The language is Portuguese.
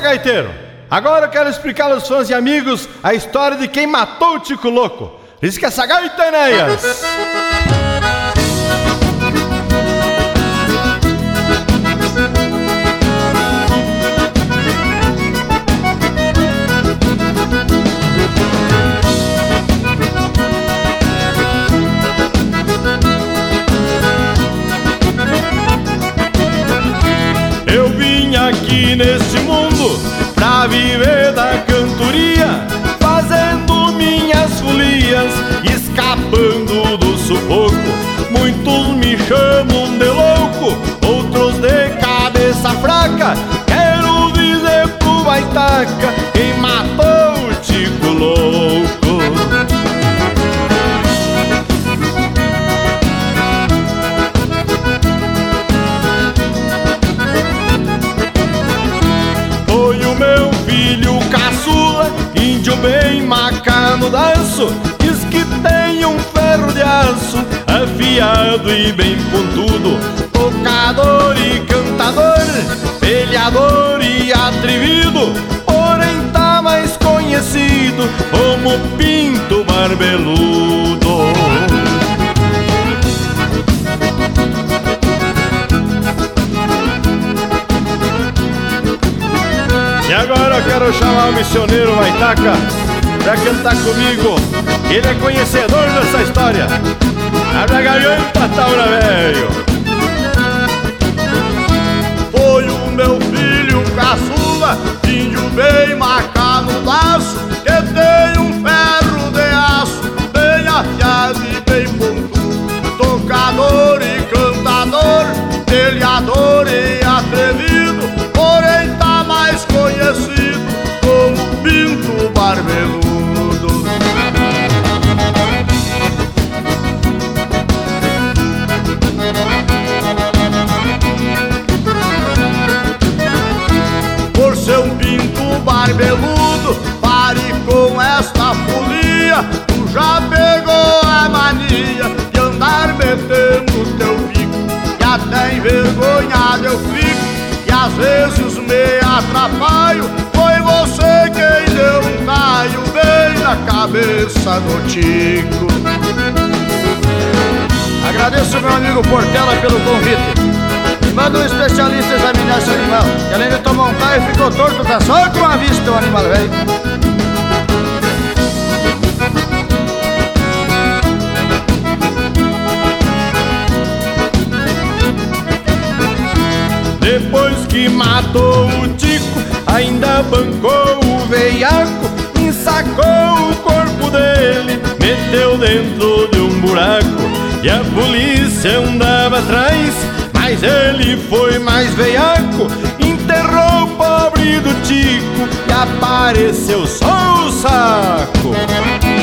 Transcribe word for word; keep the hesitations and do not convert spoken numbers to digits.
gaiteiro. Agora eu quero explicar aos fãs e amigos a história de quem matou o Tico Louco. Diz que essa gaita, Enéas. Eu vim aqui neste mundo pra viver da cantoria, fazendo minhas folias, escapando do sufoco. Muitos me chamam de louco, outros de cabeça fraca. Quero dizer pro baitaca quem matou o Tico Louco. Foi o meu filho caçula, índio bem maca no danço. Diz que tem um ferro de aço, afiado e bem pontudo. Tocador e cantador, peleador e atrevido. Porém tá mais conhecido como Pinto Barbeludo. E agora eu quero chamar o missioneiro Baitaca pra cantar comigo. Ele é conhecedor dessa história. Abre a garganta, Taura velho. Foi o meu filho caçula, índio bem maca no laço, que tem um ferro de aço, bem afiado e bem pontudo. Tocador e cantador, peleador e atrevido. Porém tá mais conhecido como Pinto Barbeludo. Por ser um pinto barbeludo, pare com esta folia. Tu já pegou a mania de andar metendo teu bico, e até envergonhado eu fico, e às vezes me atrapalho. Foi você quem deu um caio bem na cabeça do Tico. Agradeço meu amigo Portela pelo convite. E manda um especialista examinar esse animal, que além de tomar um caio ficou torto, tá só com a vista o animal velho. Depois que matou o Tico, ainda bancou o veiaco, ensacou o corpo dele, meteu dentro de um buraco. E a polícia andava atrás, mas ele foi mais veiaco. Enterrou o pobre do Tico e apareceu só o saco.